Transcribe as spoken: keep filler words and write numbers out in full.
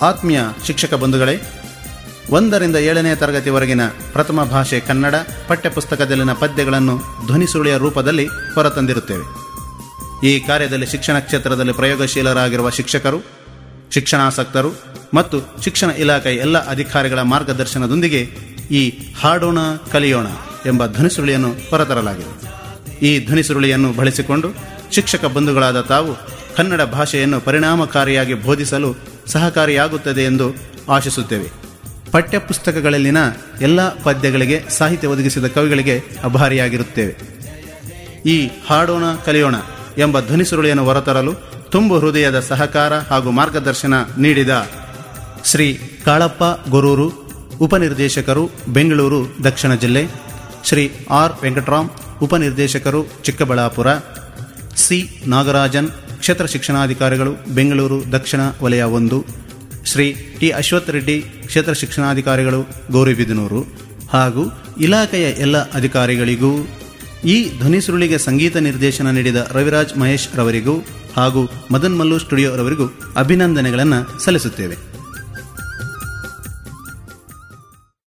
ಆತ್ಮೀಯ ಶಿಕ್ಷಕ ಬಂಧುಗಳೇ, ಒಂದರಿಂದ ಏಳನೇ ತರಗತಿವರೆಗಿನ ಪ್ರಥಮ ಭಾಷೆ ಕನ್ನಡ ಪಠ್ಯಪುಸ್ತಕದಲ್ಲಿನ ಪದ್ಯಗಳನ್ನು ಧ್ವನಿಸುರುಳಿಯ ರೂಪದಲ್ಲಿ ಹೊರತಂದಿರುತ್ತೇವೆ. ಈ ಕಾರ್ಯದಲ್ಲಿ ಶಿಕ್ಷಣ ಕ್ಷೇತ್ರದಲ್ಲಿ ಪ್ರಯೋಗಶೀಲರಾಗಿರುವ ಶಿಕ್ಷಕರು, ಶಿಕ್ಷಣಾಸಕ್ತರು ಮತ್ತು ಶಿಕ್ಷಣ ಇಲಾಖೆಯ ಎಲ್ಲ ಅಧಿಕಾರಿಗಳ ಮಾರ್ಗದರ್ಶನದೊಂದಿಗೆ ಈ ಹಾಡೋಣ ಕಲಿಯೋಣ ಎಂಬ ಧ್ವನಿಸುರುಳಿಯನ್ನು ಹೊರತರಲಾಗಿದೆ. ಈ ಧ್ವನಿಸುರುಳಿಯನ್ನು ಬಳಸಿಕೊಂಡು ಶಿಕ್ಷಕ ಬಂಧುಗಳಾದ ತಾವು ಕನ್ನಡ ಭಾಷೆಯನ್ನು ಪರಿಣಾಮಕಾರಿಯಾಗಿ ಬೋಧಿಸಲು ಸಹಕಾರಿಯಾಗುತ್ತದೆ ಎಂದು ಆಶಿಸುತ್ತೇವೆ. ಪಠ್ಯಪುಸ್ತಕಗಳಲ್ಲಿನ ಎಲ್ಲ ಪದ್ಯಗಳಿಗೆ ಸಾಹಿತ್ಯ ಒದಗಿಸಿದ ಕವಿಗಳಿಗೆ ಆಭಾರಿಯಾಗಿರುತ್ತೇವೆ. ಈ ಹಾಡೋಣ ಕಲಿಯೋಣ ಎಂಬ ಧ್ವನಿಸುರುಳಿಯನ್ನು ಹೊರತರಲು ತುಂಬು ಹೃದಯದ ಸಹಕಾರ ಹಾಗೂ ಮಾರ್ಗದರ್ಶನ ನೀಡಿದ ಶ್ರೀ ಕಾಳಪ್ಪ ಗೊರೂರು, ಉಪನಿರ್ದೇಶಕರು, ಬೆಂಗಳೂರು ದಕ್ಷಿಣ ಜಿಲ್ಲೆ, ಶ್ರೀ ಆರ್ ವೆಂಕಟರಾಮ್, ಉಪನಿರ್ದೇಶಕರು, ಚಿಕ್ಕಬಳ್ಳಾಪುರ, ಸಿ ನಾಗರಾಜನ್, ಕ್ಷೇತ್ರ ಶಿಕ್ಷಣಾಧಿಕಾರಿಗಳು, ಬೆಂಗಳೂರು ದಕ್ಷಿಣ ವಲಯ ಒಂದು, ಶ್ರೀ ಟಿ ಅಶ್ವಥ್ ರೆಡ್ಡಿ, ಕ್ಷೇತ್ರ ಶಿಕ್ಷಣಾಧಿಕಾರಿಗಳು, ಗೌರಿಬಿದನೂರು, ಹಾಗೂ ಇಲಾಖೆಯ ಎಲ್ಲ ಅಧಿಕಾರಿಗಳಿಗೂ, ಈ ಧ್ವನಿಸುರುಳಿಗೆ ಸಂಗೀತ ನಿರ್ದೇಶನ ನೀಡಿದ ರವಿರಾಜ್ ಮಹೇಶ್ ರವರಿಗೂ ಹಾಗೂ ಮದನ್ ಮಲ್ಲು ಸ್ಟುಡಿಯೋ ರವರಿಗೂ ಅಭಿನಂದನೆಗಳನ್ನು ಸಲ್ಲಿಸುತ್ತೇವೆ.